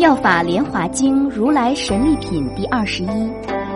妙法莲华经如来神力品第21。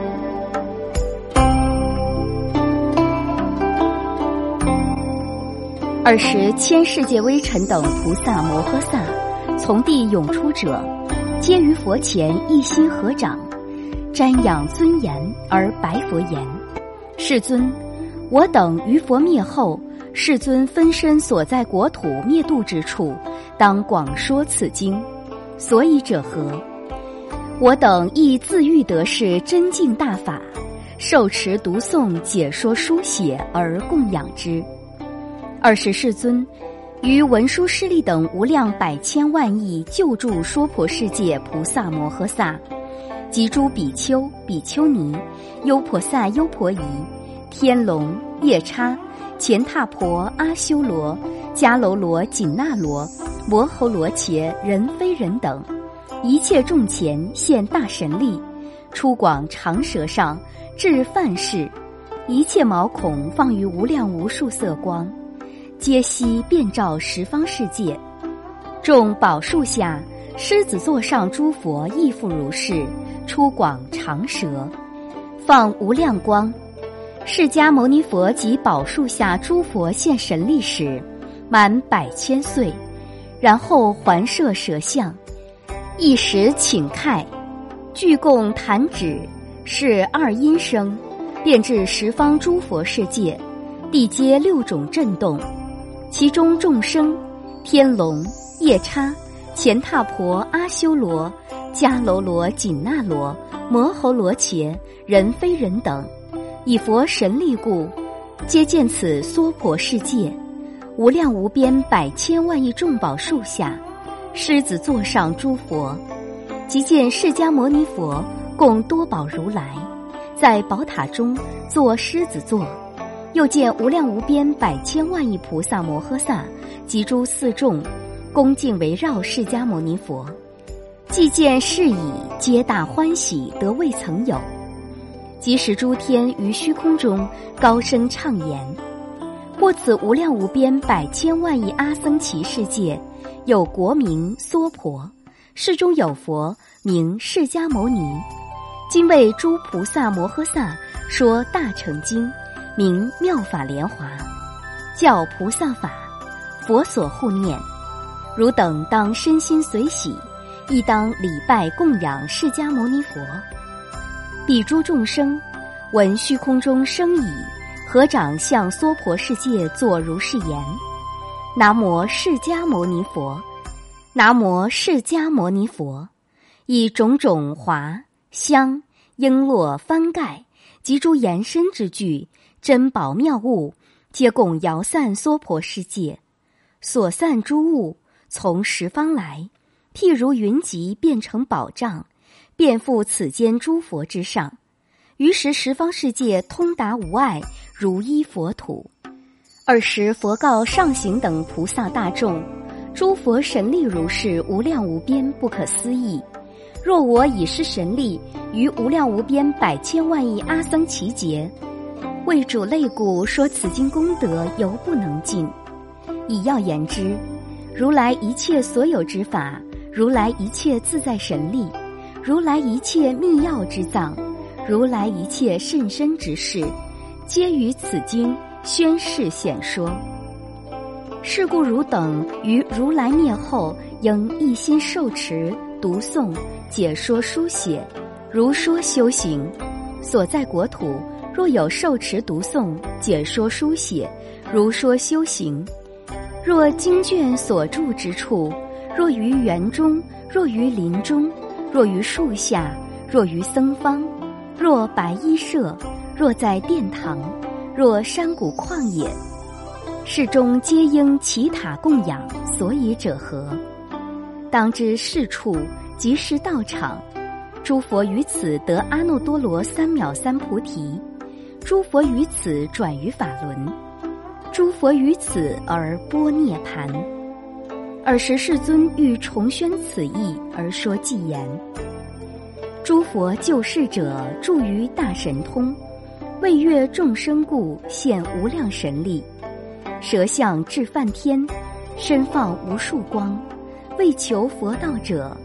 尔时千世界微尘等菩萨摩诃萨从地涌出者，皆于佛前一心合掌，瞻仰尊严而白佛言：世尊，我等于佛灭后，世尊分身所在国土灭度之处，当广说此经。所以者何？我等亦自欲得是真净大法，受持读诵解说书写而供养之。尔时世尊于文殊师利等无量百千万亿救助说婆世界菩萨摩诃萨及诸比丘比丘尼优婆塞优婆夷天龙夜叉乾闼婆阿修罗迦楼罗紧那罗摩吼罗伽人非人等一切众前现大神力，出广长舌上至梵世，一切毛孔放于无量无数色光，皆悉遍照十方世界。众宝树下狮子座上诸佛亦复如是，出广长舌，放无量光。释迦牟尼佛及宝树下诸佛现神力时，满100,000岁，然后还摄舌相，一时请开，具供弹指，是二音声，遍至十方诸佛世界，地皆6种震动。其中众生天龙夜叉乾闼婆阿修罗迦楼罗紧那罗摩吼罗伽人非人等，以佛神力故，皆见此娑婆世界无量无边百千万亿众宝树下狮子座上诸佛，即见释迦牟尼佛供多宝如来在宝塔中坐狮子座，又见无量无边百千万亿菩萨摩诃萨及诸四众恭敬围绕释迦牟尼佛，既见是已，皆大欢喜，得未曾有。即使诸天于虚空中高声唱言：或此无量无边百千万亿阿僧祇世界，有国名娑婆，世中有佛名释迦牟尼，今为诸菩萨摩诃萨说大乘经，名妙法莲华，教菩萨法，佛所护念。汝等当身心随喜，亦当礼拜供养释迦牟尼佛。彼诸众生闻虚空中声已，合掌向娑婆世界作如是言：南无释迦牟尼佛，南无释迦牟尼佛。以种种华香璎珞幡盖及诸延伸之具珍宝妙物，皆供摇散娑婆世界。所散诸物从十方来，譬如云集变成宝障，遍覆此间诸佛之上。于是十方世界通达无碍，如依佛土。尔时佛告上行等菩萨大众：诸佛神力如是无量无边不可思议。若我以是神力于无量无边百千万亿阿僧祇劫，为主类故说此经功德犹不能尽。以要言之，如来一切所有之法，如来一切自在神力，如来一切密要之藏，如来一切甚深之事，皆于此经宣示显说。是故汝等于如来灭后，应一心受持读诵解说书写，如说修行。所在国土若有受持读诵解说书写，如说修行。若经卷所著之处，若于园中，若于林中，若于树下，若于僧坊，若白衣舍，若在殿堂，若山谷旷野，是中皆应其塔供养。所以者何？当知是处即是道场，诸佛于此得阿耨多罗三藐三菩提，诸佛于此转于法轮，诸佛于此而般涅盘。尔时世尊欲重宣此意，而说偈言：诸佛救世者住于大神通，为悦众生故，现无量神力，舌相至梵天，身放无数光，为求佛道者，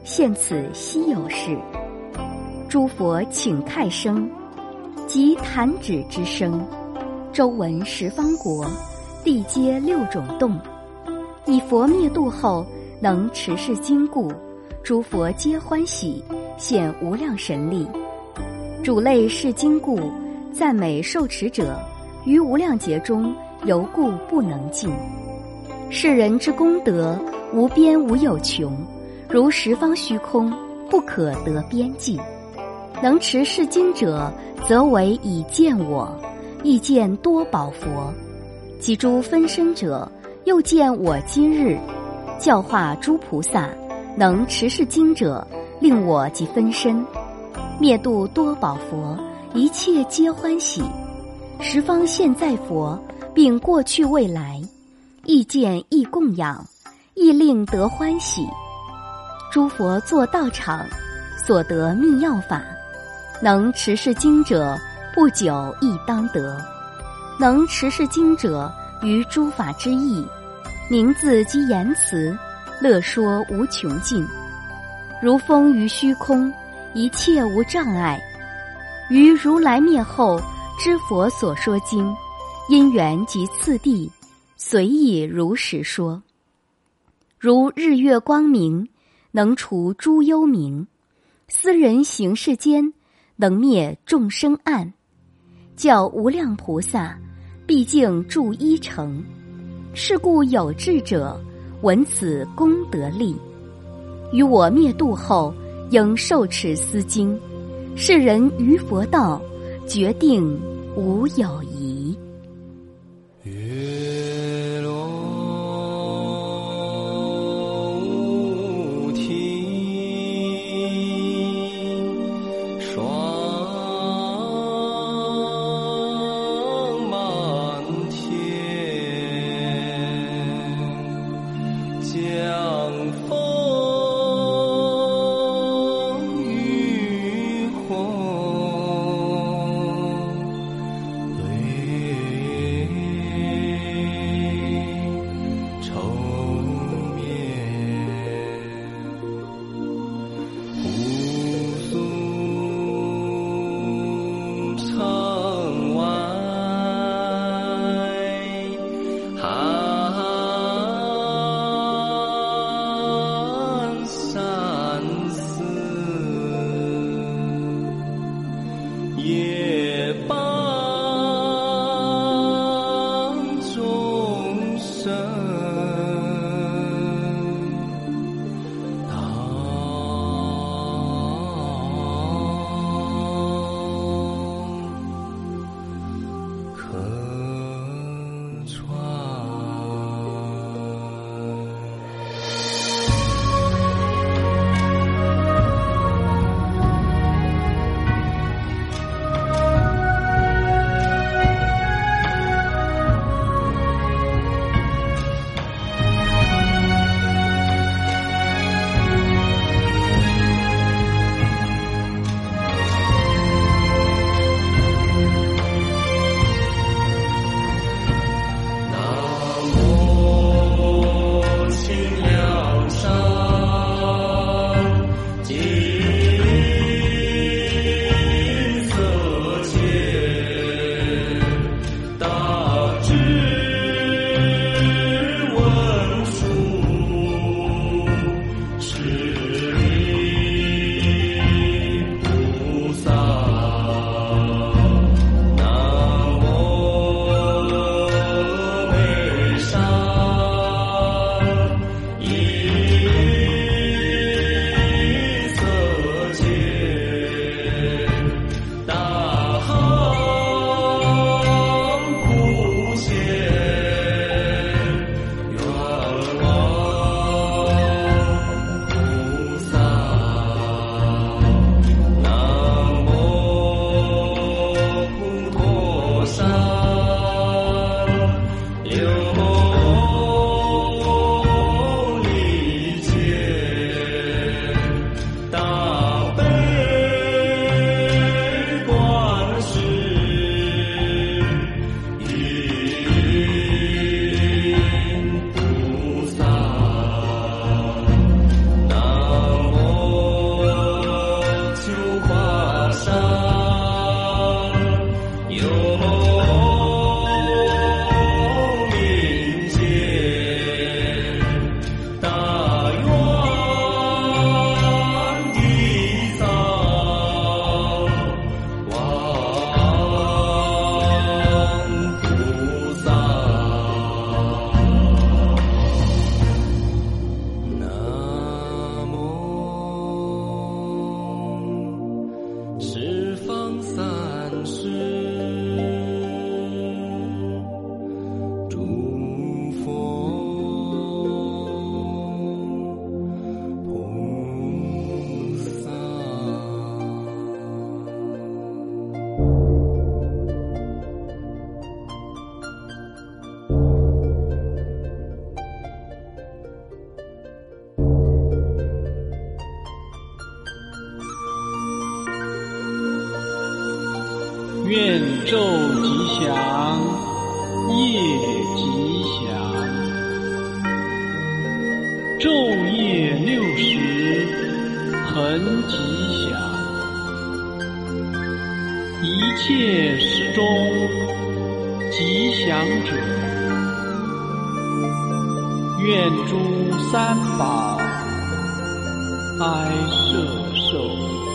现此稀有事。诸佛请太生，即弹指之声。周闻十方国，地皆六种动。以佛灭度后，能持世经故，诸佛皆欢喜，现无量神力。主类是经故，赞美受持者，于无量劫中，犹故不能尽。世人之功德，无边无有穷，如十方虚空，不可得边际。能持世经者，则为以见我，亦见多宝佛。及诸分身者，又见我今日教化诸菩萨，能持世经者，令我即分身，灭度多宝佛，一切皆欢喜。十方现在佛，并过去未来，亦见亦供养，亦令得欢喜。诸佛作道场，所得密要法，能持世经者，不久亦当得。能持世经者，于诸法之意，名字及言辞，乐说无穷尽。如风于虚空，一切无障碍。于如来灭后，知佛所说经，因缘及次第，随意如实说。如日月光明，能除诸幽冥；斯人行世间，能灭众生暗。教无量菩萨，毕竟住一城。是故有志者，闻此功德力。于我灭度后，应受持斯经。世人于佛道，决定无有疑。 月落乌啼，霜满天，江风雨红，愁眠，姑苏城外，寒山寺，夜半众生当客船。 吉祥，夜吉祥。昼夜60，恒吉祥。一切时中吉祥者，愿诸三宝哀摄受。